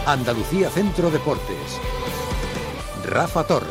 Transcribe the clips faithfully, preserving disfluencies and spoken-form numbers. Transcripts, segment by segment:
Andalucía Centro Deportes. Rafa Torres.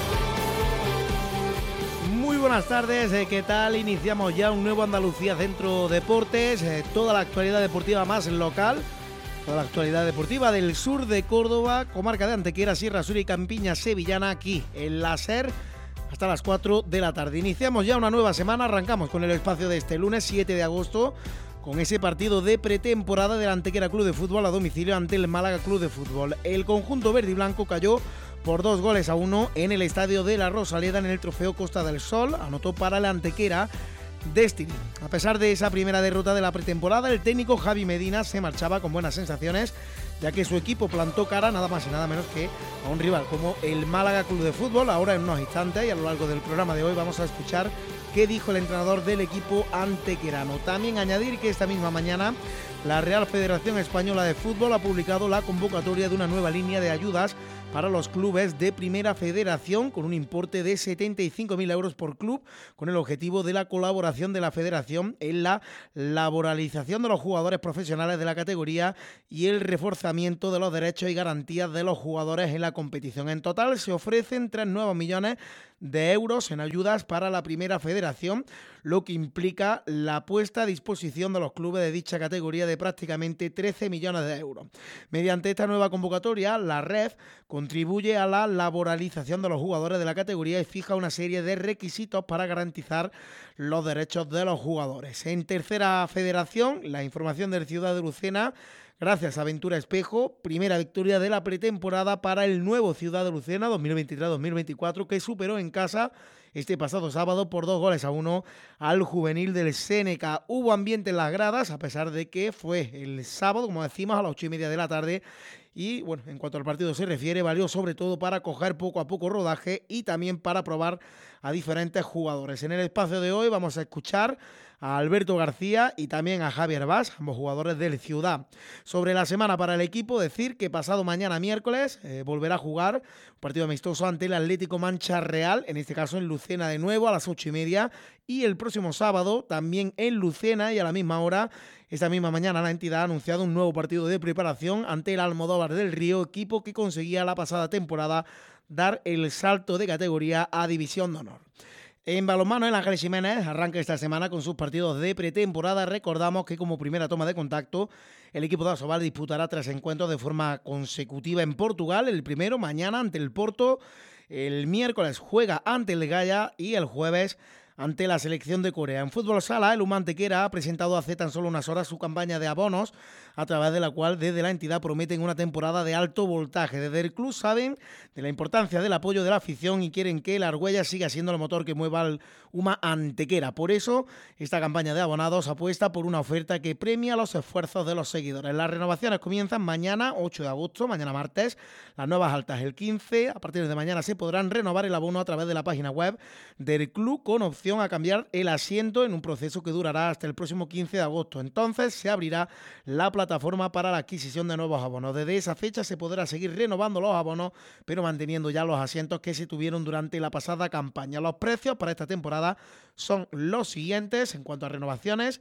Muy buenas tardes, eh, ¿qué tal? Iniciamos ya un nuevo Andalucía Centro Deportes, eh, toda la actualidad deportiva más local, toda la actualidad deportiva del sur de Córdoba, comarca de Antequera, Sierra Sur y Campiña Sevillana, aquí en la SER, hasta las cuatro de la tarde. Iniciamos ya una nueva semana, arrancamos con el espacio de este lunes siete de agosto, con ese partido de pretemporada del Antequera Club de Fútbol a domicilio ante el Málaga Club de Fútbol. El conjunto verde y blanco cayó por dos goles a uno en el estadio de la Rosaleda en el trofeo Costa del Sol. Anotó para el Antequera Destiny. A pesar de esa primera derrota de la pretemporada, el técnico Javi Medina se marchaba con buenas sensaciones, ya que su equipo plantó cara nada más y nada menos que a un rival como el Málaga Club de Fútbol. Ahora en unos instantes y a lo largo del programa de hoy vamos a escuchar qué dijo el entrenador del equipo antequerano. También añadir que esta misma mañana la Real Federación Española de Fútbol ha publicado la convocatoria de una nueva línea de ayudas para los clubes de Primera Federación con un importe de setenta y cinco mil euros por club, con el objetivo de la colaboración de la Federación en la laboralización de los jugadores profesionales de la categoría y el reforzamiento de los derechos y garantías de los jugadores en la competición. En total se ofrecen tres nuevos millones de euros en ayudas para la Primera Federación, lo que implica la puesta a disposición de los clubes de dicha categoría de prácticamente trece millones de euros. Mediante esta nueva convocatoria, la R E F contribuye a la laboralización de los jugadores de la categoría y fija una serie de requisitos para garantizar los derechos de los jugadores. En Tercera Federación, la información del Ciudad de Lucena, gracias a Ventura Espejo, primera victoria de la pretemporada para el nuevo Ciudad de Lucena dos mil veintitrés dos mil veinticuatro, que superó en casa este pasado sábado por dos goles a uno al juvenil del Seneca. Hubo ambiente en las gradas, a pesar de que fue el sábado, como decimos, a las ocho y media de la tarde. Y bueno, en cuanto al partido se refiere, valió sobre todo para coger poco a poco rodaje y también para probar a diferentes jugadores. En el espacio de hoy vamos a escuchar a Alberto García y también a Javier Vaz, ambos jugadores del Ciudad. Sobre la semana para el equipo, decir que pasado mañana miércoles eh, volverá a jugar un partido amistoso ante el Atlético Mancha Real, en este caso en Lucena de nuevo a las ocho y media, y el próximo sábado también en Lucena y a la misma hora. Esta misma mañana la entidad ha anunciado un nuevo partido de preparación ante el Almodóvar del Río, equipo que conseguía la pasada temporada dar el salto de categoría a División de Honor. En balonmano, el Ángeles Jiménez arranca esta semana con sus partidos de pretemporada. Recordamos que como primera toma de contacto, el equipo de Asobal disputará tres encuentros de forma consecutiva en Portugal. El primero mañana ante el Porto, el miércoles juega ante el Gaya y el jueves ante la selección de Corea. En fútbol sala, el U M A Antequera ha presentado hace tan solo unas horas su campaña de abonos, a través de la cual desde la entidad prometen una temporada de alto voltaje. Desde el club saben de la importancia del apoyo de la afición y quieren que la Argüella siga siendo el motor que mueva al U M A Antequera. Por eso, esta campaña de abonados apuesta por una oferta que premia los esfuerzos de los seguidores. Las renovaciones comienzan mañana, ocho de agosto, mañana martes, las nuevas altas el quince. A partir de mañana se podrán renovar el abono a través de la página web del club con opción a cambiar el asiento en un proceso que durará hasta el próximo quince de agosto. Entonces se abrirá la plataforma para la adquisición de nuevos abonos. Desde esa fecha se podrá seguir renovando los abonos, pero manteniendo ya los asientos que se tuvieron durante la pasada campaña. Los precios para esta temporada son los siguientes en cuanto a renovaciones.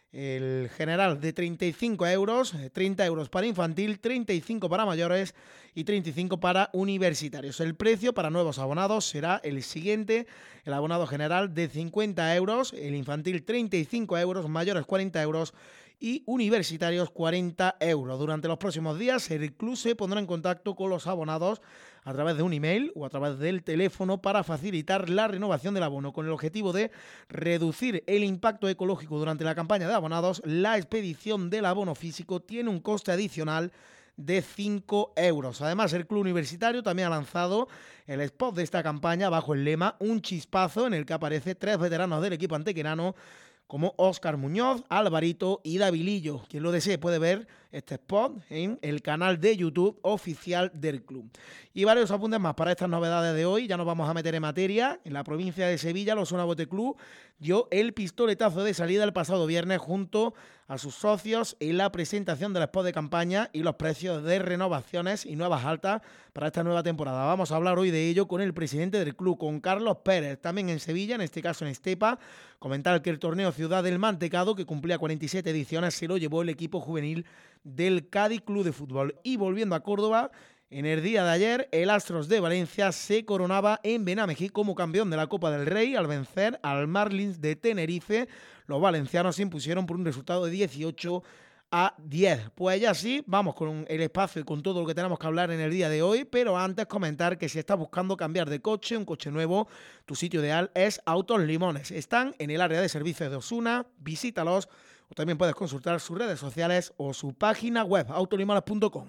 El general de treinta y cinco euros, treinta euros para infantil, treinta y cinco para mayores y treinta y cinco para universitarios. El precio para nuevos abonados será el siguiente: el abonado general de cincuenta euros, el infantil treinta y cinco euros, mayores cuarenta euros y universitarios cuarenta euros. Durante los próximos días el club se pondrá en contacto con los abonados a través de un email o a través del teléfono para facilitar la renovación del abono. Con el objetivo de reducir el impacto ecológico durante la campaña de abonados, la expedición del abono físico tiene un coste adicional de cinco euros. Además, el club universitario también ha lanzado el spot de esta campaña bajo el lema Un Chispazo, en el que aparece tres veteranos del equipo antequerano como Óscar Muñoz, Alvarito y Davilillo. Quien lo desee puede ver este spot en el canal de YouTube oficial del club. Y varios apuntes más para estas novedades de hoy. Ya nos vamos a meter en materia. En la provincia de Sevilla, el Osuna Bote Club dio el pistoletazo de salida el pasado viernes junto a sus socios en la presentación del spot de campaña y los precios de renovaciones y nuevas altas para esta nueva temporada. Vamos a hablar hoy de ello con el presidente del club, con Carlos Pérez. También en Sevilla, en este caso en Estepa, comentar que el torneo Ciudad del Mantecado, que cumplía cuarenta y siete ediciones, se lo llevó el equipo juvenil del Cádiz Club de Fútbol. Y volviendo a Córdoba, en el día de ayer, el Astros de Valencia se coronaba en Benamejí como campeón de la Copa del Rey al vencer al Marlins de Tenerife. Los valencianos se impusieron por un resultado de dieciocho a diez. Pues ya sí, vamos con el espacio y con todo lo que tenemos que hablar en el día de hoy, pero antes comentar que si estás buscando cambiar de coche, un coche nuevo, tu sitio ideal es Autos Limones. Están en el área de servicios de Osuna, visítalos o también puedes consultar sus redes sociales o su página web, autolimones punto com.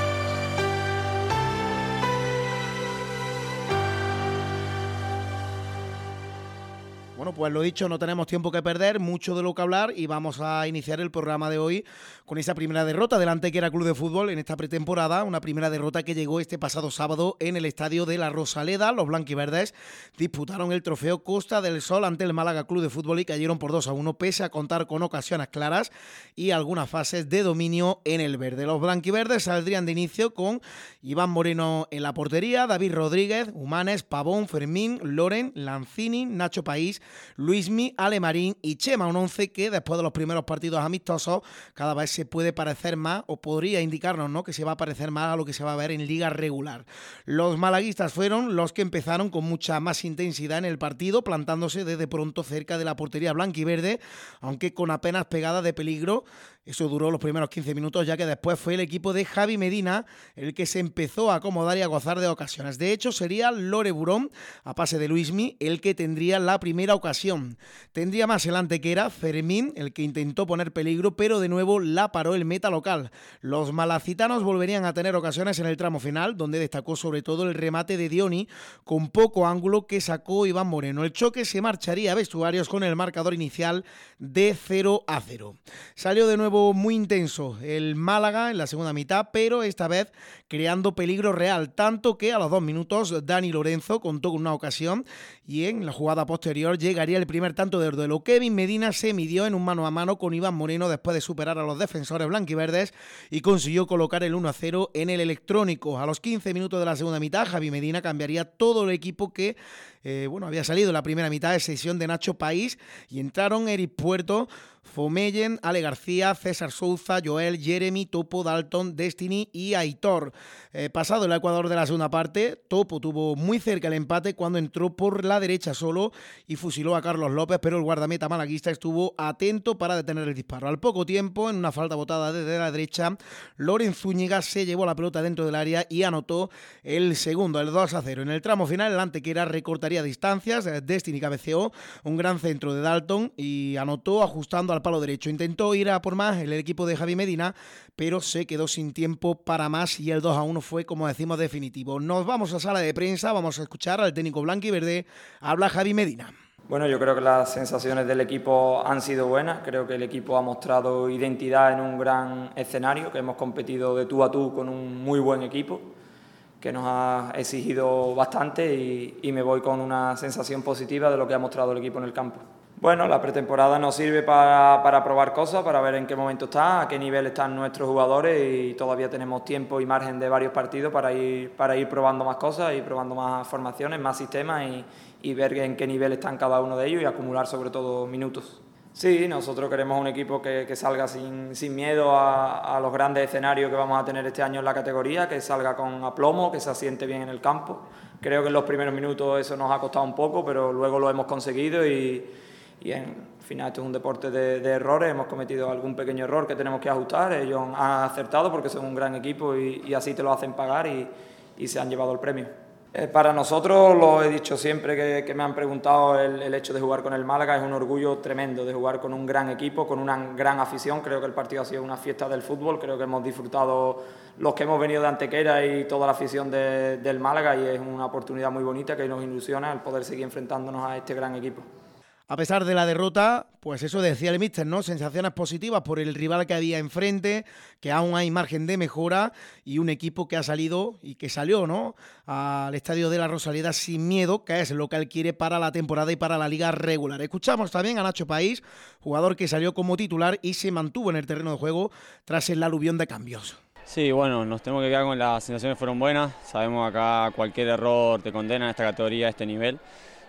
Bueno, pues lo dicho, no tenemos tiempo que perder, mucho de lo que hablar y vamos a iniciar el programa de hoy con esa primera derrota del Antequera Club de Fútbol en esta pretemporada, una primera derrota que llegó este pasado sábado en el estadio de La Rosaleda. Los blanquiverdes disputaron el trofeo Costa del Sol ante el Málaga Club de Fútbol y cayeron por dos a uno pese a contar con ocasiones claras y algunas fases de dominio en el verde. Los blanquiverdes saldrían de inicio con Iván Moreno en la portería, David Rodríguez, Humanes, Pavón, Fermín, Loren, Lanzini, Nacho País, Luismi, Alemarín y Chema, un once que después de los primeros partidos amistosos cada vez se puede parecer más o podría indicarnos, ¿no?, que se va a parecer más a lo que se va a ver en liga regular. Los malaguistas fueron los que empezaron con mucha más intensidad en el partido, plantándose desde pronto cerca de la portería blanquiverde, aunque con apenas pegada de peligro. Eso duró los primeros quince minutos, ya que después fue el equipo de Javi Medina el que se empezó a acomodar y a gozar de ocasiones. De hecho, sería Lore Burón, a pase de Luismi, el que tendría la primera ocasión. Tendría más el Antequera, Fermín, el que intentó poner peligro, pero de nuevo la paró el meta local. Los malacitanos volverían a tener ocasiones en el tramo final, donde destacó sobre todo el remate de Dioni, con poco ángulo que sacó Iván Moreno. El choque se marcharía a vestuarios con el marcador inicial de cero a cero. Salió de nuevo muy intenso el Málaga en la segunda mitad, pero esta vez creando peligro real, tanto que a los dos minutos Dani Lorenzo contó con una ocasión y en la jugada posterior llegaría el primer tanto del duelo. Kevin Medina se midió en un mano a mano con Iván Moreno después de superar a los defensores blanquiverdes y consiguió colocar el uno a cero en el electrónico. A los quince minutos de la segunda mitad, Javi Medina cambiaría todo el equipo que eh, bueno, había salido en la primera mitad de sesión de Nacho País y entraron Eric Puerto, Fomellen, Ale García, César Souza, Joel, Jeremy, Topo, Dalton, Destiny y Aitor. Eh, pasado el Ecuador de la segunda parte, Topo tuvo muy cerca el empate cuando entró por la derecha solo y fusiló a Carlos López, pero el guardameta malaguista estuvo atento para detener el disparo. Al poco tiempo, en una falta botada desde la derecha, Loren Zúñiga se llevó la pelota dentro del área y anotó el segundo, el dos a cero. En el tramo final, el Antequera recortaría distancias, Destiny cabeceó un gran centro de Dalton y anotó ajustando al palo derecho. Intentó ir a por más el equipo de Javi Medina, pero se quedó sin tiempo para más y el dos a uno fue, como decimos, definitivo. Nos vamos a sala de prensa, vamos a escuchar al técnico blanquiverde. Habla Javi Medina. Bueno, yo creo que las sensaciones del equipo han sido buenas. Creo que el equipo ha mostrado identidad en un gran escenario, que hemos competido de tú a tú con un muy buen equipo, que nos ha exigido bastante y, y me voy con una sensación positiva de lo que ha mostrado el equipo en el campo. Bueno, la pretemporada nos sirve para, para probar cosas, para ver en qué momento está, a qué nivel están nuestros jugadores y todavía tenemos tiempo y margen de varios partidos para ir, para ir probando más cosas y probando más formaciones, más sistemas y, y ver en qué nivel están cada uno de ellos y acumular sobre todo minutos. Sí, nosotros queremos un equipo que, que salga sin, sin miedo a, a los grandes escenarios que vamos a tener este año en la categoría, que salga con aplomo, que se asiente bien en el campo. Creo que en los primeros minutos eso nos ha costado un poco, pero luego lo hemos conseguido y, y en, al final esto es un deporte de, de errores, hemos cometido algún pequeño error que tenemos que ajustar, ellos han acertado porque son un gran equipo y, y así te lo hacen pagar y, y se han llevado el premio. Eh, para nosotros, lo he dicho siempre que, que me han preguntado, el, el hecho de jugar con el Málaga es un orgullo tremendo, de jugar con un gran equipo, con una gran afición. Creo que el partido ha sido una fiesta del fútbol, creo que hemos disfrutado los que hemos venido de Antequera y toda la afición de, del Málaga y es una oportunidad muy bonita que nos ilusiona el poder seguir enfrentándonos a este gran equipo. A pesar de la derrota, pues eso decía el míster, ¿no? Sensaciones positivas por el rival que había enfrente, que aún hay margen de mejora y un equipo que ha salido y que salió, ¿no?, al estadio de La Rosaleda sin miedo, que es lo que él quiere para la temporada y para la liga regular. Escuchamos también a Nacho País, jugador que salió como titular y se mantuvo en el terreno de juego tras el aluvión de cambios. Sí, bueno, nos tenemos que quedar con las sensaciones fueron buenas. Sabemos acá cualquier error te condena en esta categoría, a este nivel.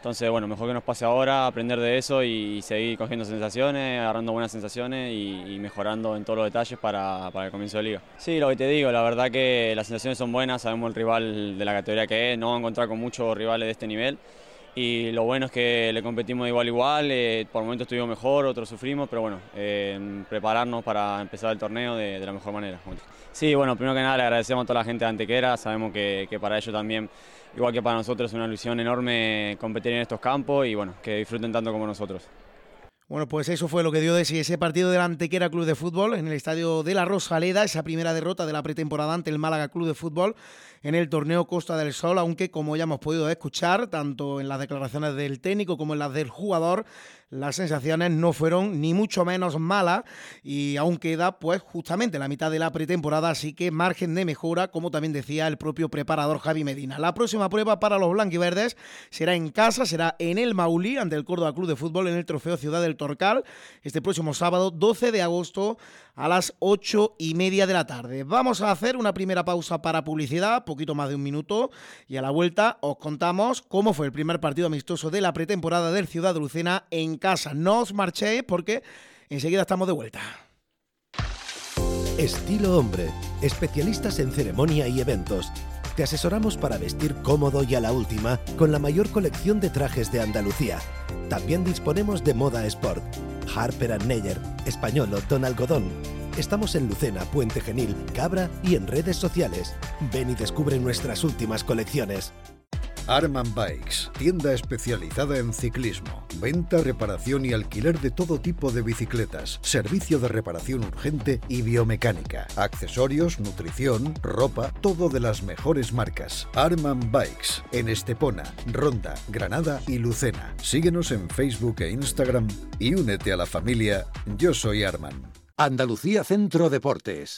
Entonces, bueno, mejor que nos pase ahora, aprender de eso y seguir cogiendo sensaciones, agarrando buenas sensaciones y, y mejorando en todos los detalles para, para el comienzo de liga. Sí, lo que te digo, la verdad que las sensaciones son buenas, sabemos el rival de la categoría que es, no vamos a encontrar con muchos rivales de este nivel y lo bueno es que le competimos de igual a igual, eh, por momentos estuvimos mejor, otros sufrimos, pero bueno, eh, prepararnos para empezar el torneo de, de la mejor manera. Sí, bueno, primero que nada le agradecemos a toda la gente de Antequera, sabemos que, que para ellos también, igual que para nosotros, es una ilusión enorme competir en estos campos y bueno, que disfruten tanto como nosotros. Bueno, pues eso fue lo que dio de sí ese partido del Antequera Club de Fútbol en el estadio de la Rosaleda, esa primera derrota de la pretemporada ante el Málaga Club de Fútbol en el torneo Costa del Sol, aunque como ya hemos podido escuchar, tanto en las declaraciones del técnico como en las del jugador, las sensaciones no fueron ni mucho menos malas y aún queda pues justamente la mitad de la pretemporada, así que margen de mejora, como también decía el propio preparador Javi Medina. La próxima prueba para los blanquiverdes será en casa, será en el Maulí, ante el Córdoba Club de Fútbol en el Trofeo Ciudad del Torcal, este próximo sábado doce de agosto a las ocho y media de la tarde. Vamos a hacer una primera pausa para publicidad, poquito más de un minuto, y a la vuelta os contamos cómo fue el primer partido amistoso de la pretemporada del Ciudad de Lucena en casa. No os marchéis porque enseguida estamos de vuelta. Estilo Hombre, especialistas en ceremonia y eventos. Te asesoramos para vestir cómodo y a la última con la mayor colección de trajes de Andalucía. También disponemos de moda sport. Harper and Neyer, Españolo, Don Algodón. Estamos en Lucena, Puente Genil, Cabra y en redes sociales. Ven y descubre nuestras últimas colecciones. Arman Bikes, tienda especializada en ciclismo, venta, reparación y alquiler de todo tipo de bicicletas, servicio de reparación urgente y biomecánica, accesorios, nutrición, ropa, todo de las mejores marcas. Arman Bikes, en Estepona, Ronda, Granada y Lucena. Síguenos en Facebook e Instagram y únete a la familia Yo Soy Arman. Andalucía Centro Deportes.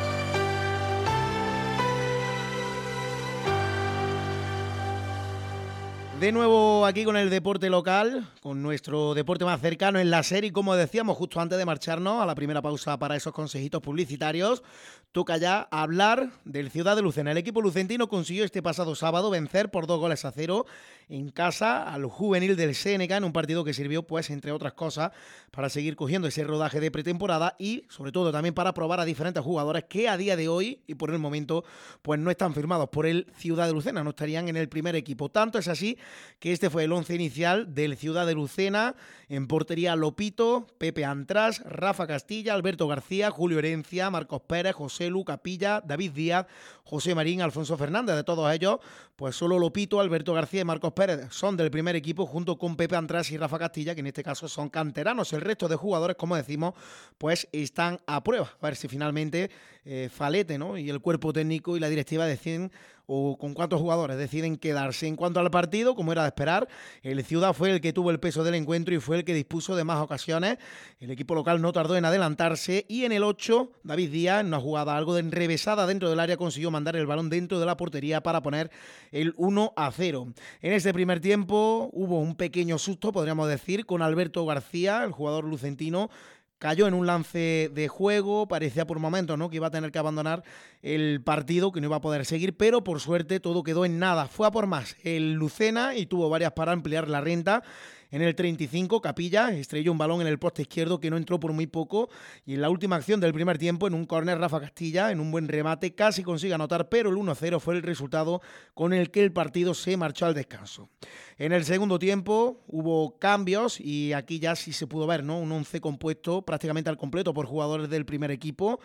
De nuevo aquí con el deporte local, con nuestro deporte más cercano en la serie, como decíamos justo antes de marcharnos a la primera pausa para esos consejitos publicitarios, toca ya hablar del Ciudad de Lucena. El equipo lucentino consiguió este pasado sábado vencer por dos goles a cero en casa al juvenil del Seneca en un partido que sirvió, pues, entre otras cosas, para seguir cogiendo ese rodaje de pretemporada y, sobre todo, también para probar a diferentes jugadores que a día de hoy y por el momento, pues no están firmados por el Ciudad de Lucena, no estarían en el primer equipo. Tanto es así que este fue el once inicial del Ciudad de Lucena. En portería Lopito, Pepe Antras, Rafa Castilla, Alberto García, Julio Herencia, Marcos Pérez, José Lu Capilla, David Díaz, José Marín, Alfonso Fernández. De todos ellos, pues solo Lopito, Alberto García y Marcos Pérez son del primer equipo, junto con Pepe Antras y Rafa Castilla, que en este caso son canteranos. El resto de jugadores, como decimos, pues están a prueba. A ver si finalmente eh, Falete, ¿no?, y el cuerpo técnico y la directiva deciden o con cuántos jugadores deciden quedarse. En cuanto al partido, como era de esperar, el Ciudad fue el que tuvo el peso del encuentro y fue el que dispuso de más ocasiones. El equipo local no tardó en adelantarse y en el ocho, David Díaz, en una jugada algo de enrevesada dentro del área, consiguió mandar el balón dentro de la portería para poner el uno a cero. En este primer tiempo hubo un pequeño susto, podríamos decir, con Alberto García, el jugador lucentino. Cayó en un lance de juego, parecía por momentos, ¿no?, que iba a tener que abandonar el partido, que no iba a poder seguir, pero por suerte todo quedó en nada. Fue a por más el Lucena y tuvo varias para ampliar la renta. En el treinta y cinco, Capilla estrelló un balón en el poste izquierdo que no entró por muy poco, y en la última acción del primer tiempo, en un córner, Rafa Castilla, en un buen remate, casi consigue anotar, pero el uno a cero fue el resultado con el que el partido se marchó al descanso. En el segundo tiempo hubo cambios y aquí ya sí se pudo ver, ¿no?, un once compuesto prácticamente al completo por jugadores del primer equipo.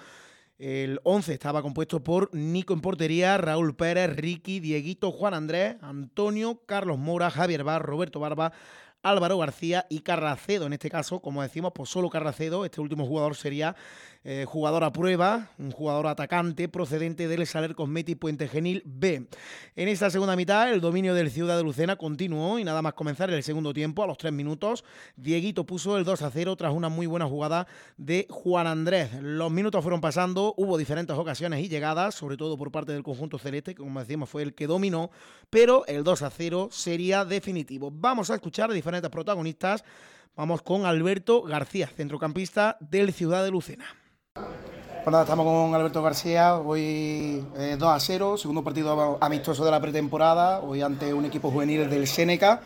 El once estaba compuesto por Nico en portería, Raúl Pérez, Ricky, Dieguito, Juan Andrés, Antonio, Carlos Mora, Javier Bar, Roberto Barba, Álvaro García y Carracedo. En este caso, como decimos, pues solo Carracedo. Este último jugador sería eh, jugador a prueba, un jugador atacante procedente del Saler Cosmeti Puente Genil B. En esta segunda mitad, el dominio del Ciudad de Lucena continuó y nada más comenzar el segundo tiempo, a los tres minutos, Dieguito puso el dos a cero tras una muy buena jugada de Juan Andrés. Los minutos fueron pasando, hubo diferentes ocasiones y llegadas, sobre todo por parte del conjunto celeste, que como decíamos fue el que dominó, pero el dos a cero sería definitivo. Vamos a escuchar a diferentes protagonistas. Vamos con Alberto García, centrocampista del Ciudad de Lucena. Bueno, estamos con Alberto García, hoy eh, dos a cero, segundo partido amistoso de la pretemporada, hoy ante un equipo juvenil del Seneca.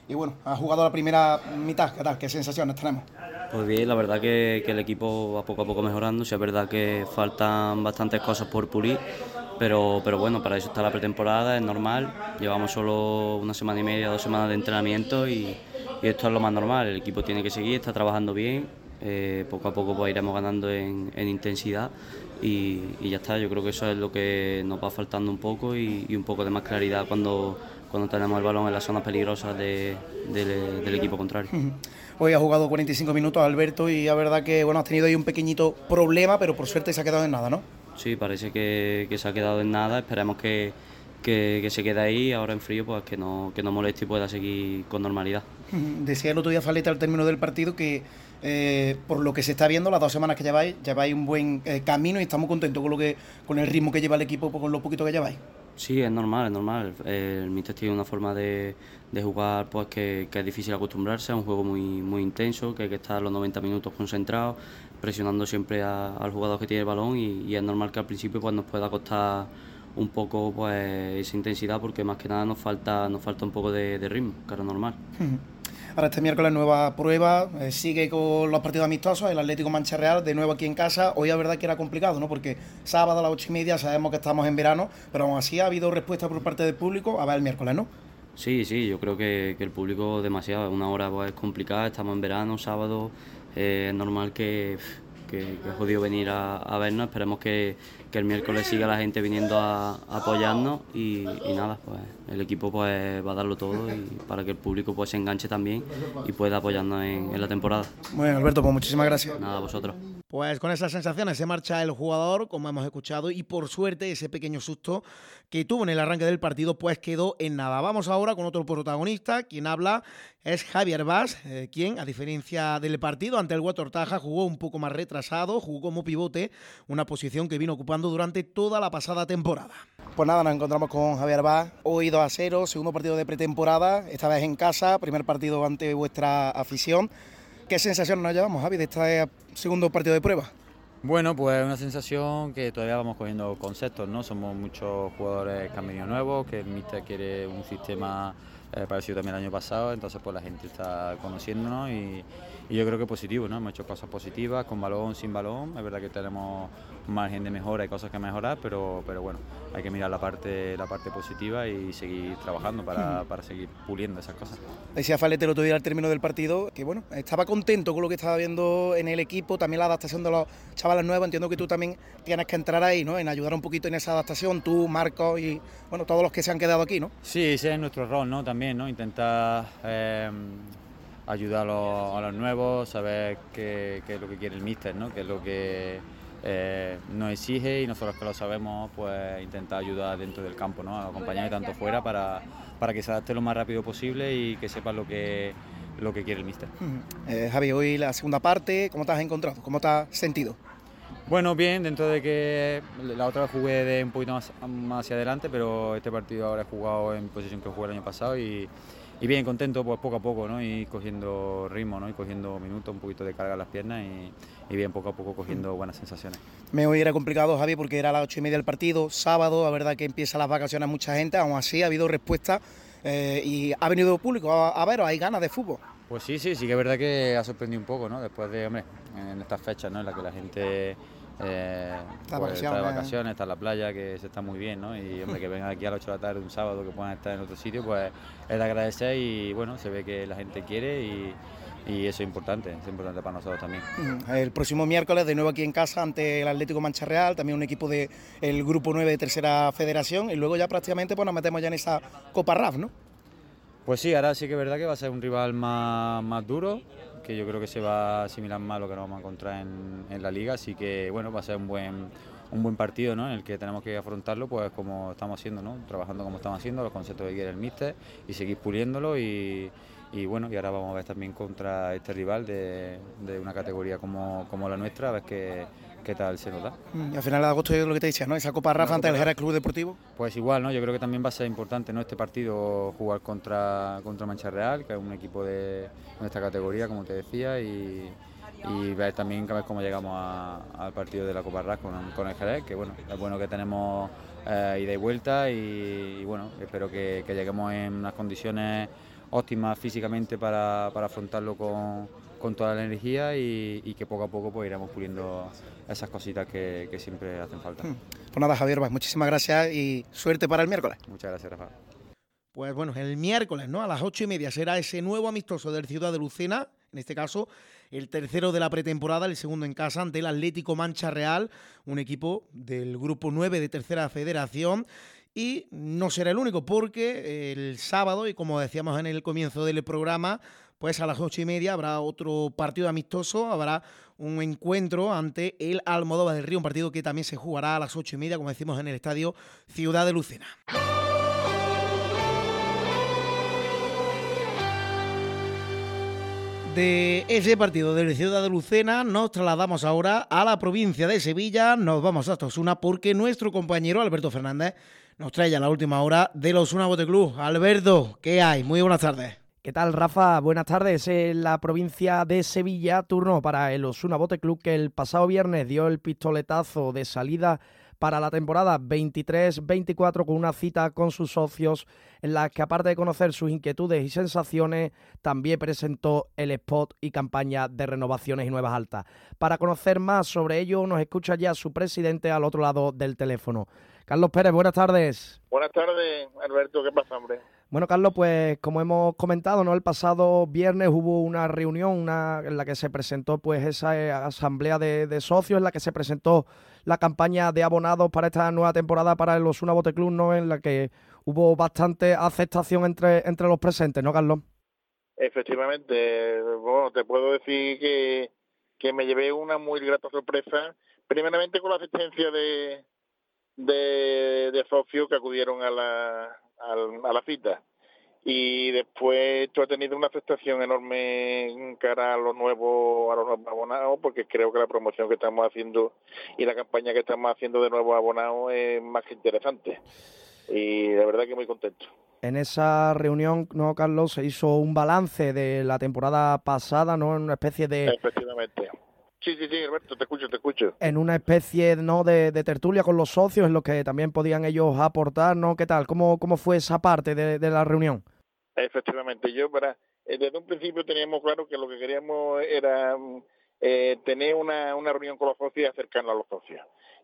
y bueno, ha jugado la primera mitad, ¿qué tal? ¿Qué sensaciones tenemos? Pues bien, la verdad que, que el equipo va poco a poco mejorando, sí es verdad que faltan bastantes cosas por pulir, pero, pero bueno, para eso está la pretemporada, es normal, llevamos solo una semana y media, dos semanas de entrenamiento y, y esto es lo más normal, el equipo tiene que seguir, está trabajando bien, eh, poco a poco pues iremos ganando en, en intensidad y, y ya está, yo creo que eso es lo que nos va faltando un poco y, y un poco de más claridad cuando, cuando tenemos el balón en las zonas peligrosas de, de, del equipo contrario. Hoy ha jugado cuarenta y cinco minutos Alberto y la verdad que bueno, has tenido ahí un pequeñito problema, pero por suerte se ha quedado en nada, ¿no? Sí, parece que, que se ha quedado en nada, esperemos que, que, que se quede ahí, ahora en frío, pues que no, que no moleste y pueda seguir con normalidad. Decía el otro día Faleta al término del partido que eh, por lo que se está viendo, las dos semanas que lleváis, lleváis un buen eh, camino y estamos contentos con, lo que, con el ritmo que lleva el equipo, con lo poquito que lleváis. Sí, es normal, es normal. El, el míster tiene una forma de, de jugar pues que, que es difícil acostumbrarse, es un juego muy, muy intenso, que hay que estar los noventa minutos concentrados, presionando siempre a, al jugador que tiene el balón y, y es normal que al principio pues, nos pueda costar un poco pues, esa intensidad porque más que nada nos falta, nos falta un poco de, de ritmo, que es normal. Ahora este miércoles nueva prueba, eh, sigue con los partidos amistosos, el Atlético Mancha Real de nuevo aquí en casa. Hoy la verdad que era complicado, ¿no? Porque sábado a las ocho y media sabemos que estamos en verano, pero aún así ha habido respuesta por parte del público. A ver el miércoles, ¿no? Sí, sí, yo creo que, que el público demasiado, una hora pues, complicada, estamos en verano, sábado, eh, es normal que, que, que es jodido venir a, a vernos, esperemos que, que el miércoles siga la gente viniendo a, a apoyarnos y, y nada, pues el equipo pues va a darlo todo y para que el público pues se enganche también y pueda apoyarnos en, en la temporada. Bueno, Alberto, pues muchísimas gracias. Nada, a vosotros. Pues con esas sensaciones se marcha el jugador, como hemos escuchado, y por suerte ese pequeño susto que tuvo en el arranque del partido pues quedó en nada. Vamos ahora con otro protagonista, quien habla es Javier Bas, eh, quien a diferencia del partido ante el Guatortaja jugó un poco más retrasado, jugó como pivote, una posición que vino ocupando durante toda la pasada temporada. Pues nada, nos encontramos con Javier Bas, hoy dos a cero, segundo partido de pretemporada, esta vez en casa, primer partido ante vuestra afición. ¿Qué sensación nos llevamos, Javi, de este segundo partido de prueba? Bueno, pues una sensación que todavía vamos cogiendo conceptos, ¿no? Somos muchos jugadores que han venido nuevos, que el míster quiere un sistema eh, parecido también el año pasado, entonces pues la gente está conociéndonos y, y yo creo que positivo, ¿no? Hemos hecho cosas positivas, con balón, sin balón, es verdad que tenemos un margen de mejora y cosas que mejorar, pero, pero bueno, hay que mirar la parte, la parte positiva y seguir trabajando para, para seguir puliendo esas cosas. Decía Falete el otro día al término del partido que bueno, estaba contento con lo que estaba viendo en el equipo, también la adaptación de los chavales nuevos, entiendo que tú también tienes que entrar ahí, ¿no? En ayudar un poquito en esa adaptación, tú, Marcos y bueno, todos los que se han quedado aquí, ¿no? Sí, ese es nuestro rol, ¿no? También, ¿no? Intentar eh, ayudar a los, a los nuevos, saber qué, qué es lo que quiere el míster, ¿no? Qué es lo que eh, nos exige y nosotros que lo sabemos, pues intentar ayudar dentro del campo, ¿no? A los compañeros tanto fuera para, para que se adapte lo más rápido posible y que sepan lo que, lo que quiere el míster. Uh-huh. eh, Javi, hoy la segunda parte, ¿cómo te has encontrado? ¿Cómo te has sentido? Bueno, bien, dentro de que la otra vez jugué de un poquito más, más hacia adelante, pero este partido ahora he jugado en posición que jugué el año pasado y, y bien, contento pues poco a poco, ¿no? Y cogiendo ritmo, ¿no? Y cogiendo minutos, un poquito de carga en las piernas y, y bien, poco a poco cogiendo buenas sensaciones. Me hoy era complicado, Javi, porque era a las ocho y media del partido, sábado, la verdad que empiezan las vacaciones mucha gente, aún así ha habido respuesta eh, y ha venido público a, a veros, hay ganas de fútbol. Pues sí, sí, sí que es verdad que ha sorprendido un poco, ¿no? Después de, hombre, en estas fechas, ¿no? En las que la gente eh, está, pues, vacaciones. está de vacaciones, está en la playa, que se está muy bien, ¿no? Y, hombre, que vengan aquí a las ocho de la tarde un sábado, que puedan estar en otro sitio, pues es de agradecer y, bueno, se ve que la gente quiere y, y eso es importante, es importante para nosotros también. El próximo miércoles, de nuevo aquí en casa, ante el Atlético Mancha Real, también un equipo del Grupo nueve de Tercera Federación, y luego ya prácticamente pues, nos metemos ya en esa Copa R A F, ¿no? Pues sí, ahora sí que es verdad que va a ser un rival más, más duro, que yo creo que se va a asimilar más a lo que nos vamos a encontrar en, en la liga, así que bueno, va a ser un buen, un buen partido, ¿no? En el que tenemos que afrontarlo pues como estamos haciendo, ¿no? Trabajando como estamos haciendo, los conceptos que quiere el míster y seguir puliéndolo y, y bueno, y ahora vamos a ver también contra este rival de, de una categoría como, como la nuestra, a ver qué, qué tal se nos da. Y al final de agosto es lo que te decía, ¿no? Esa Copa R A F ante el Jerez Club Deportivo. Pues igual, ¿no? Yo creo que también va a ser importante, ¿no? Este partido jugar contra, contra Mancha Real, que es un equipo de nuestra categoría, como te decía, y, y ver también a ver cómo llegamos a, al partido de la Copa R A F con, con el Jerez, que bueno, es bueno que tenemos eh, ida y vuelta y, y bueno, espero que, que lleguemos en unas condiciones óptimas físicamente para, para afrontarlo con, con toda la energía y, y que poco a poco pues iremos puliendo esas cositas que, que siempre hacen falta. Pues nada, Javier, pues muchísimas gracias y suerte para el miércoles. Muchas gracias, Rafa. Pues bueno, el miércoles, ¿no? A las ocho y media será ese nuevo amistoso del Ciudad de Lucena, en este caso el tercero de la pretemporada, el segundo en casa ante el Atlético Mancha Real, un equipo del grupo nueve de Tercera Federación. Y no será el único, porque el sábado, y como decíamos en el comienzo del programa, pues a las ocho y media habrá otro partido amistoso, habrá un encuentro ante el Almodóvar del Río, un partido que también se jugará a las ocho y media, como decimos, en el estadio Ciudad de Lucena. De ese partido de la Ciudad de Lucena nos trasladamos ahora a la provincia de Sevilla, nos vamos hasta Osuna porque nuestro compañero Alberto Fernández nos trae ya la última hora del Osuna Bote Club. Alberto, ¿qué hay? Muy buenas tardes. ¿Qué tal, Rafa? Buenas tardes. En la provincia de Sevilla, turno para el Osuna Bote Club, que el pasado viernes dio el pistoletazo de salida para la temporada veintitrés veinticuatro con una cita con sus socios en la que, aparte de conocer sus inquietudes y sensaciones, también presentó el spot y campaña de renovaciones y nuevas altas. Para conocer más sobre ello nos escucha ya su presidente al otro lado del teléfono. Carlos Pérez, buenas tardes. Buenas tardes, Alberto. ¿Qué pasa, hombre? Bueno, Carlos, pues como hemos comentado, ¿no? El pasado viernes hubo una reunión una, en la que se presentó pues esa eh, asamblea de, de socios, en la que se presentó la campaña de abonados para esta nueva temporada para el Osuna Bote Club, ¿no? En la que hubo bastante aceptación entre, entre los presentes, ¿no, Carlos? Efectivamente. Bueno, te puedo decir que, que me llevé una muy grata sorpresa, primeramente con la asistencia de, de, de socios que acudieron a la... a la cita, y después esto ha tenido una aceptación enorme en cara a los nuevos a los nuevos abonados, porque creo que la promoción que estamos haciendo y la campaña que estamos haciendo de nuevos abonados es más que interesante, y la verdad que muy contento. En esa reunión, ¿no, Carlos? Se hizo un balance de la temporada pasada, ¿no? En una especie de... Efectivamente. Sí, sí, sí, Alberto, te escucho, te escucho. En una especie, ¿no?, de, de tertulia con los socios, en lo que también podían ellos aportar, ¿no? ¿Qué tal? ¿Cómo, cómo fue esa parte de, de la reunión? Efectivamente, yo para desde un principio teníamos claro que lo que queríamos era eh, tener una, una reunión con los socios y acercarnos a los socios.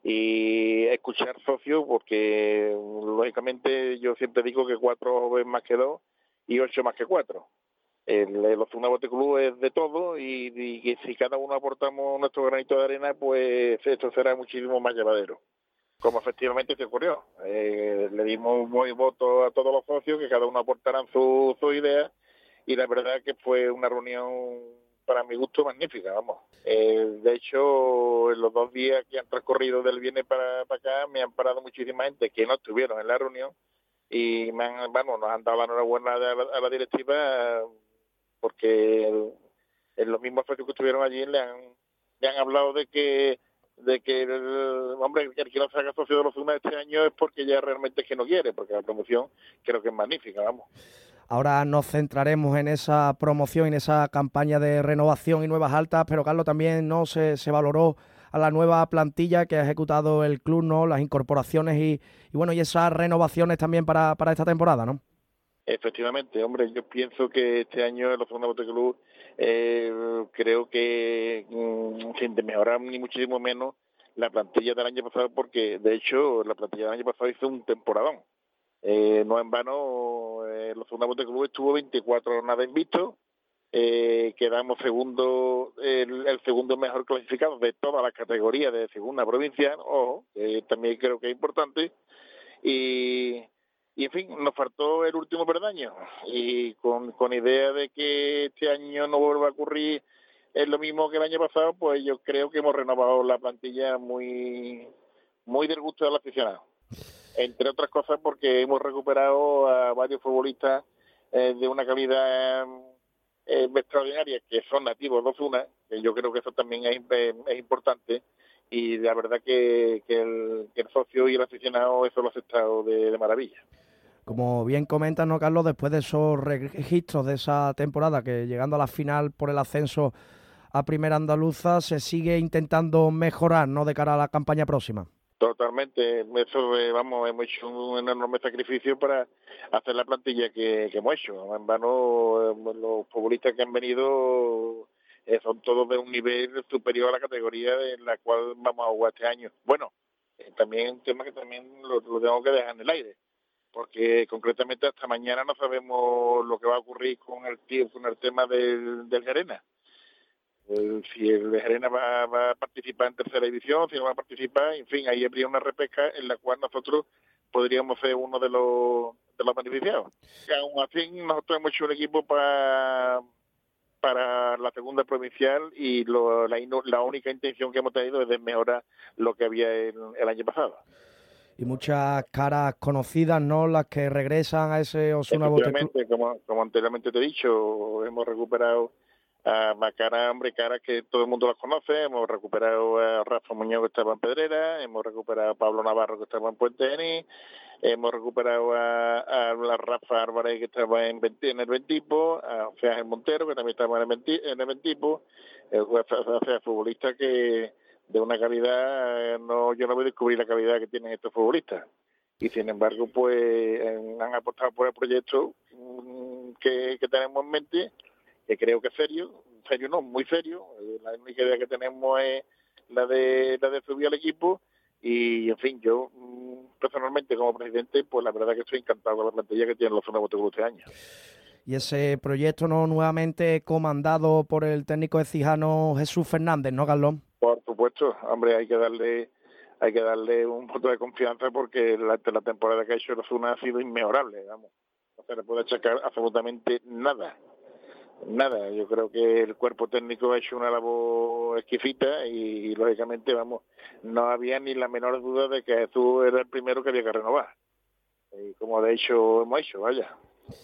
Y escuchar socios, porque lógicamente yo siempre digo que cuatro es más que dos y ocho más que cuatro. El, el Osuna Bote Club es de todo y, y que si cada uno aportamos nuestro granito de arena, pues esto será muchísimo más llevadero, como efectivamente se ocurrió. Eh, le dimos muy voto a todos los socios, que cada uno aportaran su, su idea, y la verdad que fue una reunión para mi gusto magnífica, vamos. Eh, de hecho, en los dos días que han transcurrido del viernes para, para acá, me han parado muchísima gente que no estuvieron en la reunión y me han, bueno, nos han dado la enhorabuena a la, a la directiva, porque el, el, los mismos socios que estuvieron allí le han, le han hablado de que de que el hombre el que no se haga socio de los Osuna este año es porque ya realmente es que no quiere, porque la promoción creo que es magnífica, vamos. Ahora nos centraremos en esa promoción, en esa campaña de renovación y nuevas altas, pero Carlos, también no se, se valoró a la nueva plantilla que ha ejecutado el club, ¿no? Las incorporaciones y, y bueno, y esas renovaciones también para, para esta temporada, ¿no? Efectivamente, hombre, yo pienso que este año el Osuna Bote Club eh, creo que mmm, sin mejorar ni muchísimo menos la plantilla del año pasado, porque de hecho la plantilla del año pasado hizo un temporadón. Eh, no en vano, eh, el Osuna Bote Club estuvo veinticuatro jornadas invictos, eh, quedamos segundo, el, el segundo mejor clasificado de todas las categorías de segunda provincial, ojo, eh, también creo que es importante, y... Y, en fin, nos faltó el último peldaño. Y con, con idea de que este año no vuelva a ocurrir es lo mismo que el año pasado, pues yo creo que hemos renovado la plantilla muy muy del gusto del aficionado. Entre otras cosas porque hemos recuperado a varios futbolistas eh, de una calidad eh, extraordinaria, que son nativos de Osuna, que yo creo que eso también es, es importante. Y la verdad que, que, el, que el socio y el aficionado eso lo ha aceptado de, de maravilla. Como bien comentas, ¿no, Carlos? Después de esos registros de esa temporada, que llegando a la final por el ascenso a Primera Andaluza, se sigue intentando mejorar, ¿no?, de cara a la campaña próxima. Totalmente, eso eh, vamos, hemos hecho un enorme sacrificio para hacer la plantilla que, que hemos hecho. En vano, eh, los futbolistas que han venido eh, son todos de un nivel superior a la categoría en la cual vamos a jugar este año. Bueno, eh, también un tema que también lo, lo tengo que dejar en el aire, porque concretamente hasta mañana no sabemos lo que va a ocurrir con el con el tema del, del Gerena. Eh, si el Gerena va, va a participar en tercera división, si no va a participar, en fin, ahí habría una repesca en la cual nosotros podríamos ser uno de los de los beneficiados. Y aún así, nosotros hemos hecho un equipo para para la segunda provincial y lo, la, la única intención que hemos tenido es de mejorar lo que había el, el año pasado. Y muchas caras conocidas, ¿no?, las que regresan a ese Osuna Bote Club. Como, como anteriormente te he dicho, hemos recuperado a Macara, hombre, caras que todo el mundo las conoce. Hemos recuperado a Rafa Muñoz, que estaba en Pedrera, hemos recuperado a Pablo Navarro, que estaba en Puente Denis, hemos recuperado a, a la Rafa Álvarez, que estaba en, en el Ventipo, a José Ángel Montero, que también estaba en el, Venti, en el Ventipo, eh, o sea, futbolistas que de una calidad, no yo no voy a descubrir la calidad que tienen estos futbolistas. Y sin embargo, pues han apostado por el proyecto que, que tenemos en mente, que creo que es serio, serio no, muy serio. La única idea que tenemos es la de la de subir al equipo y, en fin, yo personalmente como presidente, pues la verdad que estoy encantado con la plantilla que tiene los Osuna Bote Club este año. Y ese proyecto, ¿no?, nuevamente comandado por el técnico ecijano Jesús Fernández, ¿no, Carlón? Por supuesto, hombre, hay que darle hay que darle un voto de confianza porque la, la temporada que ha hecho el Osuna ha sido inmejorable, vamos. No se le puede achacar absolutamente nada. Nada, yo creo que el cuerpo técnico ha hecho una labor exquisita y, y lógicamente, vamos, no había ni la menor duda de que Jesús era el primero que había que renovar. Y como de hecho hemos hecho, vaya.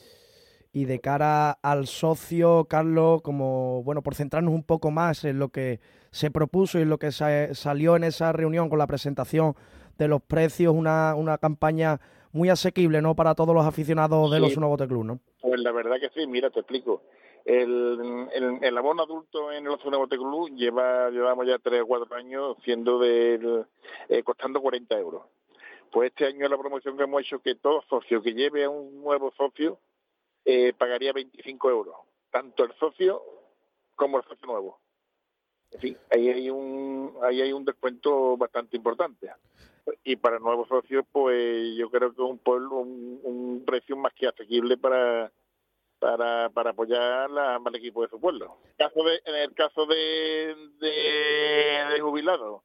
Y de cara al socio, Carlos, como, bueno, por centrarnos un poco más en lo que se propuso y en lo que sa- salió en esa reunión con la presentación de los precios, una, una campaña muy asequible, ¿no?, para todos los aficionados del Osuna Bote Club, ¿no? Pues la verdad que sí, mira, te explico. El, el, el abono adulto en el Osuna Bote Club lleva, llevamos ya tres o cuatro años siendo del, eh, costando cuarenta euros. Pues este año la promoción que hemos hecho que todo socio que lleve a un nuevo socio eh, pagaría veinticinco euros, tanto el socio como el socio nuevo. En fin, ahí hay un ahí hay un descuento bastante importante. Y para nuevos socios, pues yo creo que es un pueblo un, un precio más que asequible para para para apoyar la, al equipo de su pueblo. En el caso de, en el caso de, de, de jubilados,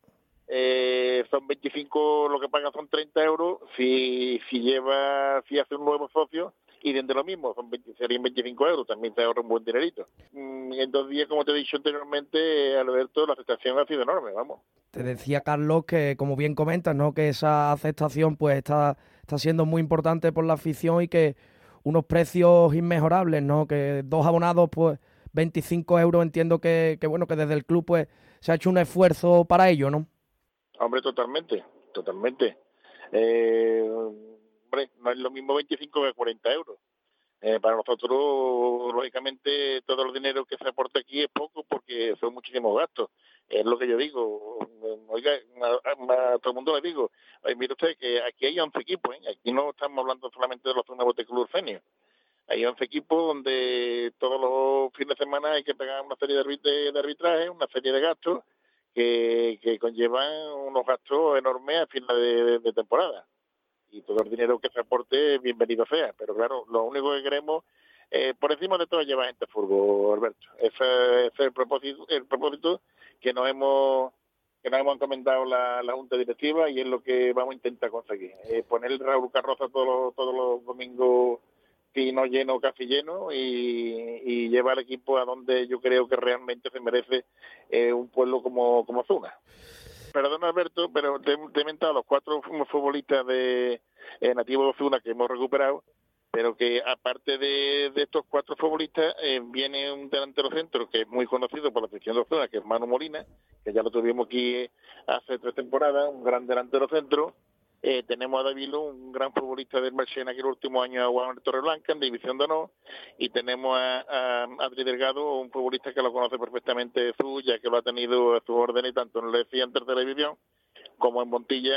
eh, son veinticinco, lo que pagan son treinta euros. Si si lleva si hace un nuevo socio, y de lo mismo, son veinte, serían veinticinco euros, también se ahorra un buen dinerito. En dos días, como te he dicho anteriormente, Alberto, la aceptación ha sido enorme, vamos. Te decía, Carlos, que como bien comentas, ¿no?, que esa aceptación pues está, está siendo muy importante por la afición y que unos precios inmejorables, ¿no?, que dos abonados, pues veinticinco euros, entiendo que, que bueno, que desde el club pues se ha hecho un esfuerzo para ello, ¿no? Hombre, totalmente, totalmente. Eh... Hombre, no es lo mismo veinticinco que cuarenta euros. Eh, para nosotros, lógicamente, todo el dinero que se aporta aquí es poco porque son muchísimos gastos. Es lo que yo digo. Oiga, a, a todo el mundo le digo, oye, mire usted que aquí hay once equipos, ¿eh? Aquí no estamos hablando solamente de los Osuna Bote Club Urcenio. Hay once equipos donde todos los fines de semana hay que pagar una serie de, de arbitraje, una serie de gastos que, que conllevan unos gastos enormes a final de, de, de temporada. Y todo el dinero que se aporte, bienvenido sea. Pero claro, lo único que queremos, eh, por encima de todo, es llevar gente a fútbol, Alberto. Ese, ese es el propósito, el propósito que nos hemos que nos hemos encomendado la, la Junta Directiva y es lo que vamos a intentar conseguir. Eh, poner el Raúl Carroza todos los, todos los domingos, si no lleno, casi lleno, y, y llevar al equipo a donde yo creo que realmente se merece eh, un pueblo como, como Osuna. Perdona, Alberto, pero te, te he mentado a los cuatro futbolistas de eh, nativos de Osuna que hemos recuperado, pero que aparte de, de estos cuatro futbolistas eh, viene un delantero centro que es muy conocido por la afición de Osuna, que es Manu Molina, que ya lo tuvimos aquí hace tres temporadas, un gran delantero centro. Eh, tenemos a Davilo, un gran futbolista del Marchena que el último año ha jugado en Torreblanca, en División de Honor, y tenemos a, a Adri Delgado, un futbolista que lo conoce perfectamente Jesús, ya que lo ha tenido a sus órdenes tanto en el en tercera división como en Montilla,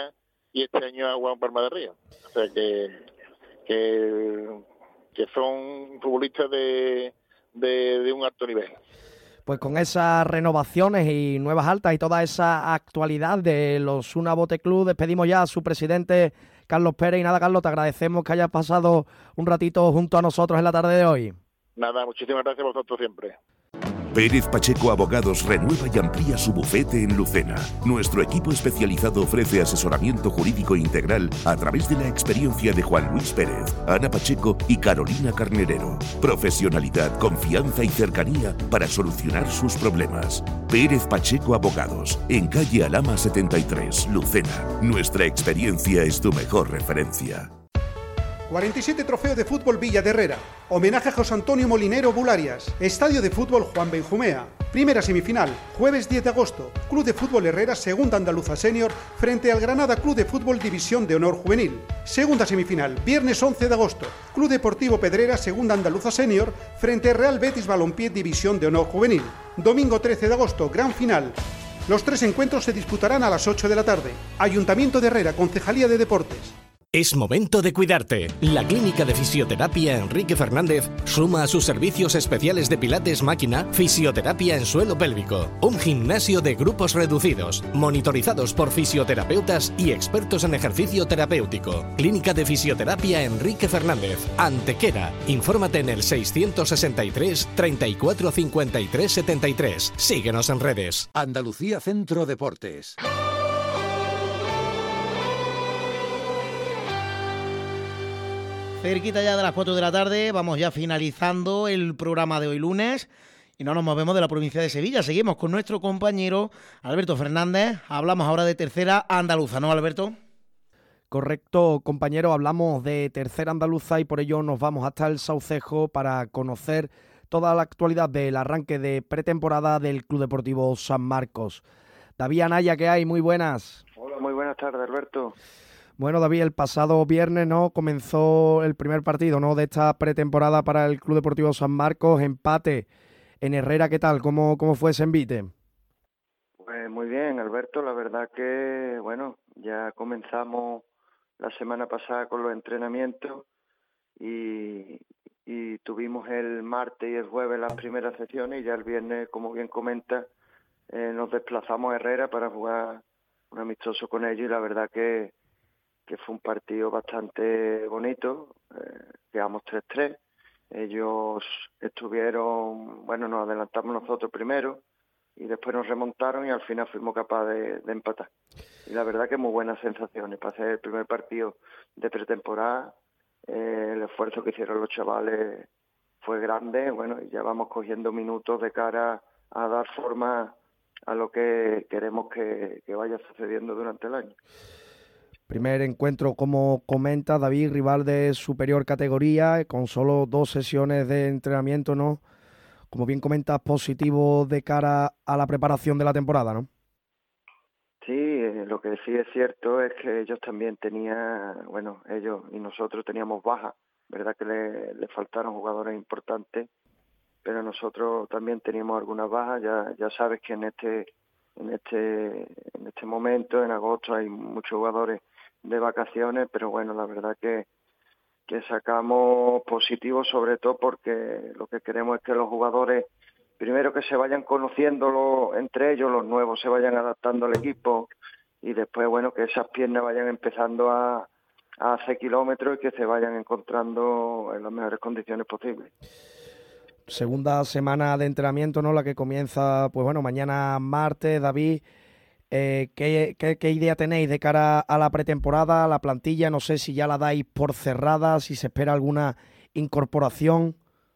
y este año ha jugado en Palma de Río. O sea que, que, que son futbolistas de, de, de un alto nivel. Pues con esas renovaciones y nuevas altas y toda esa actualidad de los Osuna Bote Club, despedimos ya a su presidente Carlos Pérez. Y nada, Carlos, te agradecemos que hayas pasado un ratito junto a nosotros en la tarde de hoy. Nada, muchísimas gracias a vosotros siempre. Pérez Pacheco Abogados renueva y amplía su bufete en Lucena. Nuestro equipo especializado ofrece asesoramiento jurídico integral a través de la experiencia de Juan Luis Pérez, Ana Pacheco y Carolina Carnerero. Profesionalidad, confianza y cercanía para solucionar sus problemas. Pérez Pacheco Abogados, en calle Alhama setenta y tres, Lucena. Nuestra experiencia es tu mejor referencia. cuarenta y siete Trofeo de Fútbol Villa de Herrera. Homenaje a José Antonio Molinero Bularias. Estadio de Fútbol Juan Benjumea. Primera semifinal, jueves diez de agosto. Club de Fútbol Herrera, Segunda Andaluza Senior, frente al Granada Club de Fútbol División de Honor Juvenil. Segunda semifinal, viernes once de agosto. Club Deportivo Pedrera, Segunda Andaluza Senior, frente al Real Betis Balompié División de Honor Juvenil. Domingo trece de agosto, gran final. Los tres encuentros se disputarán a las ocho de la tarde. Ayuntamiento de Herrera, Concejalía de Deportes. Es momento de cuidarte. La Clínica de Fisioterapia Enrique Fernández suma a sus servicios especiales de pilates máquina, fisioterapia en suelo pélvico, un gimnasio de grupos reducidos, monitorizados por fisioterapeutas y expertos en ejercicio terapéutico. Clínica de Fisioterapia Enrique Fernández, Antequera. Infórmate en el seiscientos sesenta y tres, treinta y cuatro, cincuenta y tres, setenta y tres. Síguenos en redes. Andalucía Centro Deportes. Cerquita ya de las cuatro de la tarde, vamos ya finalizando el programa de hoy lunes y no nos movemos de la provincia de Sevilla. Seguimos con nuestro compañero Alberto Fernández. Hablamos ahora de tercera andaluza, ¿no, Alberto? Correcto, compañero. Hablamos de tercera andaluza y por ello nos vamos hasta el Saucejo para conocer toda la actualidad del arranque de pretemporada del Club Deportivo San Marcos. David Anaya, ¿qué hay? Muy buenas. Hola, muy buenas tardes, Alberto. Bueno, David, el pasado viernes no comenzó el primer partido no de esta pretemporada para el Club Deportivo San Marcos, empate en Herrera. ¿Qué tal? ¿Cómo, cómo fue ese envite? Pues muy bien, Alberto. La verdad que, bueno, ya comenzamos la semana pasada con los entrenamientos y, y tuvimos el martes y el jueves las primeras sesiones y ya el viernes, como bien comenta, eh, nos desplazamos a Herrera para jugar un amistoso con ellos y la verdad que que fue un partido bastante bonito, eh, quedamos tres tres, ellos estuvieron, bueno, nos adelantamos nosotros primero y después nos remontaron y al final fuimos capaces de, de empatar. Y la verdad que muy buenas sensaciones, para ser el primer partido de pretemporada, eh, el esfuerzo que hicieron los chavales fue grande, bueno, y ya vamos cogiendo minutos de cara a dar forma a lo que queremos que, que vaya sucediendo durante el año. Primer encuentro, como comenta David, rival de superior categoría, con solo dos sesiones de entrenamiento, ¿no? Como bien comentas, positivo de cara a la preparación de la temporada, ¿no? Sí, eh, lo que sí es cierto es que ellos también tenían, bueno, ellos y nosotros teníamos bajas, verdad que le, le faltaron jugadores importantes, pero nosotros también teníamos algunas bajas, ya ya sabes que en este en este en este momento, en agosto, hay muchos jugadores de vacaciones, pero bueno, la verdad que, que sacamos positivo sobre todo porque lo que queremos es que los jugadores, primero que se vayan conociendo entre ellos, los nuevos se vayan adaptando al equipo y después, bueno, que esas piernas vayan empezando a, a hacer kilómetros y que se vayan encontrando en las mejores condiciones posibles. Segunda semana de entrenamiento, ¿no? La que comienza, pues bueno, mañana martes, David. Eh, ¿qué, qué, ¿Qué idea tenéis de cara a la pretemporada, a la plantilla? No sé si ya la dais por cerrada, si se espera alguna incorporación.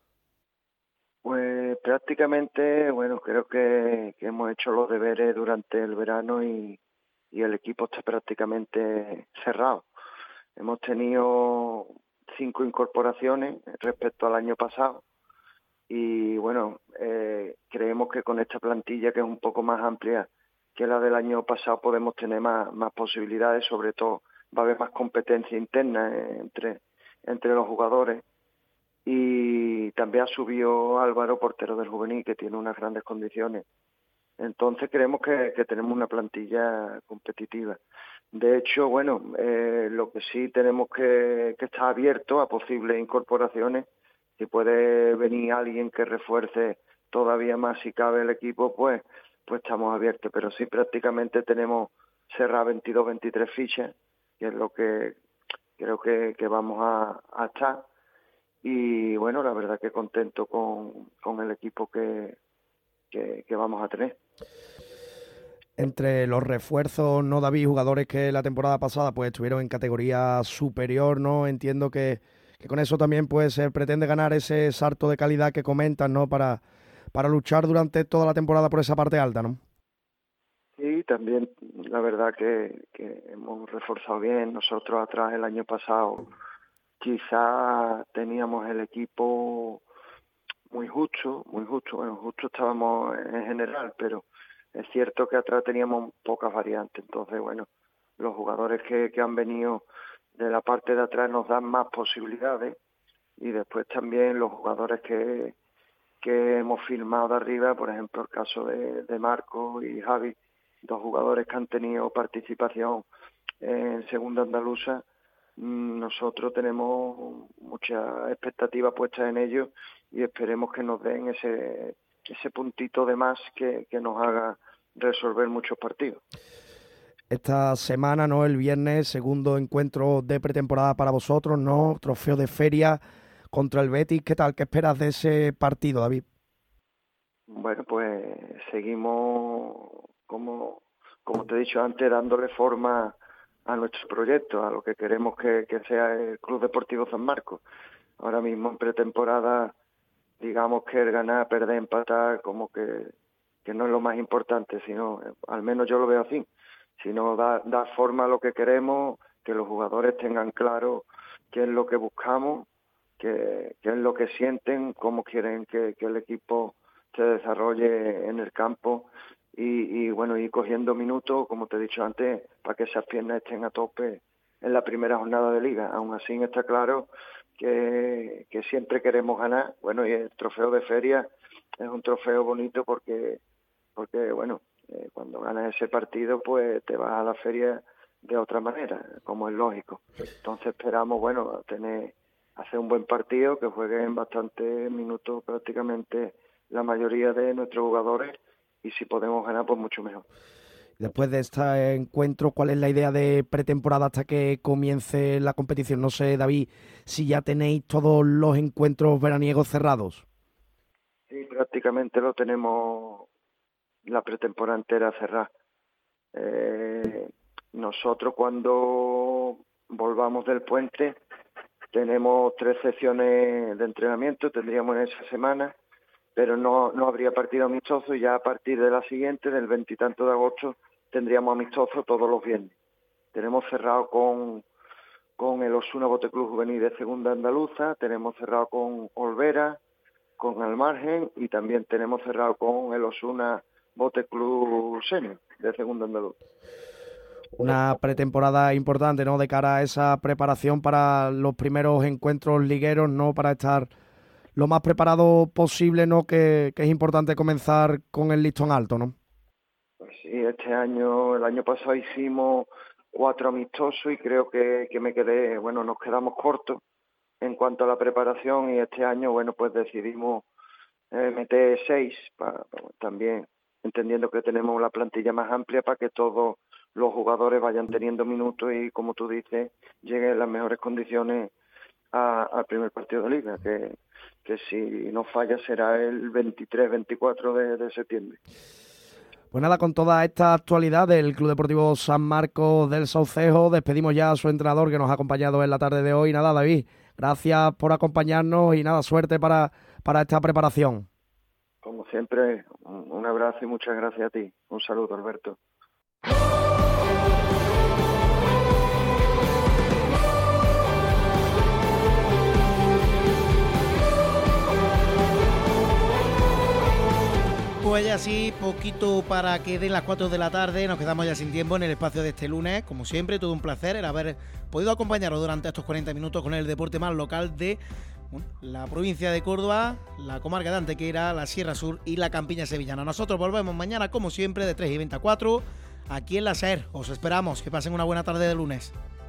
Pues prácticamente, bueno, creo que, que hemos hecho los deberes durante el verano y, y el equipo está prácticamente cerrado. Hemos tenido cinco incorporaciones respecto al año pasado y bueno, eh, creemos que con esta plantilla que es un poco más amplia que la del año pasado podemos tener más, más posibilidades, sobre todo va a haber más competencia interna entre, entre los jugadores y también ha subido Álvaro, portero del juvenil, que tiene unas grandes condiciones. Entonces creemos que, que tenemos una plantilla competitiva. De hecho, bueno, eh, lo que sí tenemos que, que estar abiertos a posibles incorporaciones. Si puede venir alguien que refuerce todavía más si cabe el equipo, pues pues estamos abiertos. Pero sí, prácticamente tenemos cerrar veintidós, veintitrés fichas, que es lo que creo que, que vamos a, a estar. Y bueno, la verdad que contento con, con el equipo que, que, que vamos a tener. Entre los refuerzos, ¿no, David? Jugadores que la temporada pasada pues estuvieron en categoría superior, ¿no? Entiendo que, que con eso también pues se pretende ganar ese salto de calidad que comentas, ¿no? Para, para luchar durante toda la temporada por esa parte alta, ¿no? Sí, también la verdad que, que hemos reforzado bien. Nosotros atrás el año pasado quizá teníamos el equipo muy justo, muy justo. Bueno, justo estábamos en general, pero es cierto que atrás teníamos pocas variantes. Entonces, bueno, los jugadores que, que han venido de la parte de atrás nos dan más posibilidades, y después también los jugadores que, que hemos firmado de arriba, por ejemplo el caso de, de Marco y Javi, dos jugadores que han tenido participación en segunda andaluza. Nosotros tenemos mucha expectativa puesta en ellos y esperemos que nos den ese ese puntito de más que, que nos haga resolver muchos partidos. Esta semana, ¿no? El viernes, segundo encuentro de pretemporada para vosotros, ¿no? Trofeo de feria contra el Betis. ¿Qué tal? ¿Qué esperas de ese partido, David? Bueno, pues seguimos, como, como te he dicho antes, dándole forma a nuestro proyecto, a lo que queremos que, que sea el Club Deportivo San Marcos. Ahora mismo en pretemporada, digamos que el ganar, perder, empatar, como que, que no es lo más importante, sino, al menos yo lo veo así, sino dar, dar forma a lo que queremos, que los jugadores tengan claro qué es lo que buscamos, qué, qué es lo que sienten, cómo quieren que, que el equipo se desarrolle en el campo y, y bueno, ir cogiendo minutos, como te he dicho antes, para que esas piernas estén a tope en la primera jornada de liga. Aún así está claro que, que siempre queremos ganar. Bueno, y el trofeo de feria es un trofeo bonito porque, porque bueno, eh, cuando ganas ese partido, pues te vas a la feria de otra manera, como es lógico. Entonces esperamos, bueno, tener, hacer un buen partido, que jueguen bastantes minutos prácticamente la mayoría de nuestros jugadores, y si podemos ganar, pues mucho mejor. Después de este encuentro, ¿cuál es la idea de pretemporada hasta que comience la competición? No sé, David, si ya tenéis todos los encuentros veraniegos cerrados. Sí, prácticamente lo tenemos la pretemporada entera cerrada. Eh, nosotros cuando volvamos del puente tenemos tres sesiones de entrenamiento, tendríamos en esa semana, pero no, no habría partido amistoso, y ya a partir de la siguiente, del veintitanto de agosto, tendríamos amistoso todos los viernes. Tenemos cerrado con, con el Osuna Bote Club Juvenil de Segunda Andaluza, tenemos cerrado con Olvera, con Al Margen, y también tenemos cerrado con el Osuna Bote Club Senior de Segunda Andaluza. Una pretemporada importante, ¿no?, de cara a esa preparación para los primeros encuentros ligueros, ¿no?, para estar lo más preparado posible, ¿no?, que, que es importante comenzar con el listón alto, ¿no? Pues sí, este año, el año pasado hicimos cuatro amistosos y creo que, que me quedé, bueno, nos quedamos cortos en cuanto a la preparación, y este año, bueno, pues decidimos eh, meter seis, para, para, también entendiendo que tenemos la plantilla más amplia para que todos los jugadores vayan teniendo minutos y, como tú dices, lleguen en las mejores condiciones al primer partido de liga, que, que si no falla será el veintitrés veinticuatro de, de septiembre. Pues nada, con toda esta actualidad del Club Deportivo San Marcos del Saucejo, despedimos ya a su entrenador que nos ha acompañado en la tarde de hoy. Nada, David, gracias por acompañarnos y nada, suerte para, para esta preparación. Como siempre, un, un abrazo y muchas gracias a ti. Un saludo, Alberto. Pues ya sí, poquito para que den las cuatro de la tarde, nos quedamos ya sin tiempo en el espacio de este lunes. Como siempre, todo un placer el haber podido acompañaros durante estos cuarenta minutos con el deporte más local de bueno, la provincia de Córdoba, la comarca de Antequera, la Sierra Sur y la Campiña Sevillana. Nosotros volvemos mañana, como siempre, de tres y veinte a cuatro. aquí en la SER. Os esperamos, que pasen una buena tarde de lunes.